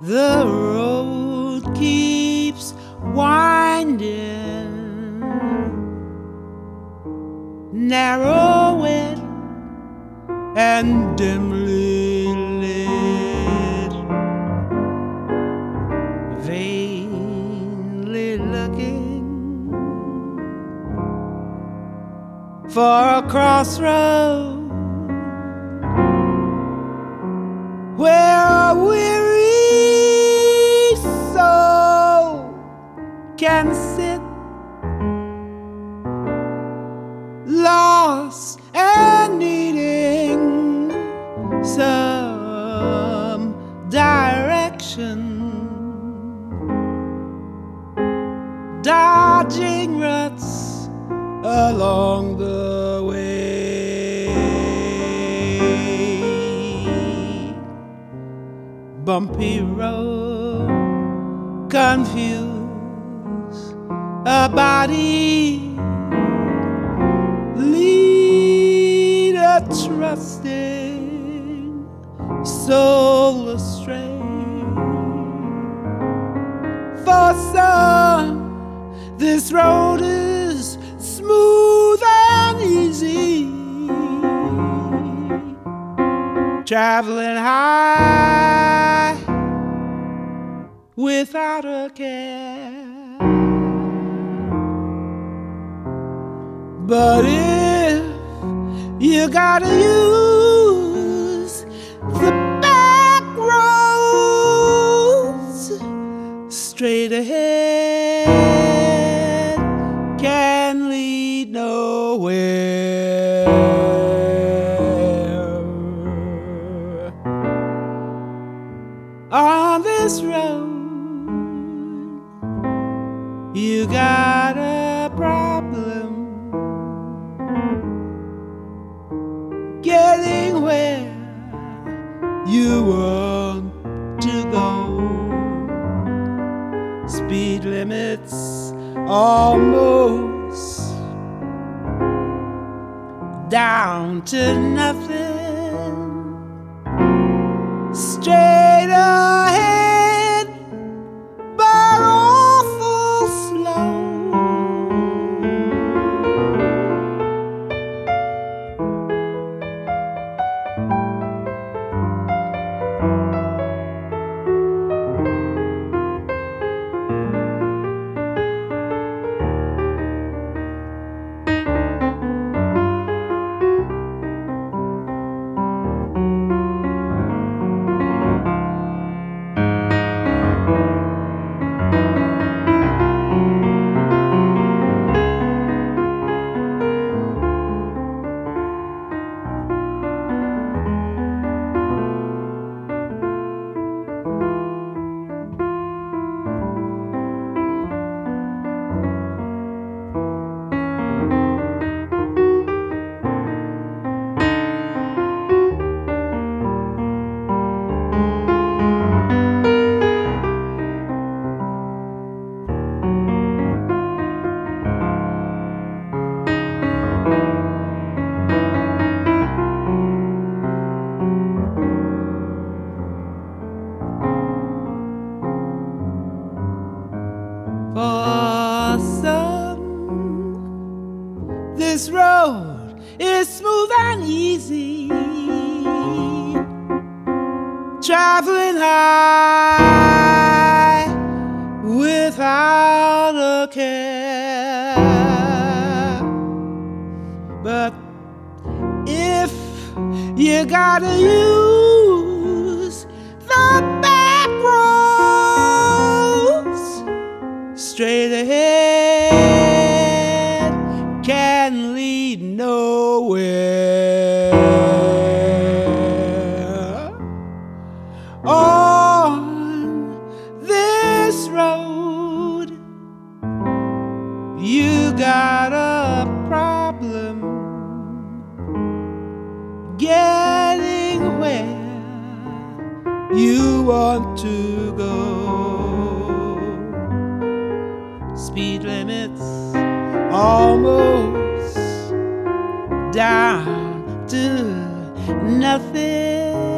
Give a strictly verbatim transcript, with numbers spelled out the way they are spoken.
The road keeps winding, narrowing and dimly lit, vainly looking for a crossroad where a weary soul can sit, lost and needing some direction, dodging ruts along the way. Bumpy road, confused, a body, leader trusting, soul astray. For some, this road is smooth and easy, traveling high without a care. But if you gotta use the back roads, straight ahead can lead nowhere. On this road, you got a problem getting where you want to go. Speed limits almost down to nothing, straight ahead but awful slow. For some, this road is smooth and easy, traveling high without a care. But if you gotta use the back roads, straight ahead can lead nowhere. On this road, you got a problem getting where you want to go. Speed limits almost down to nothing,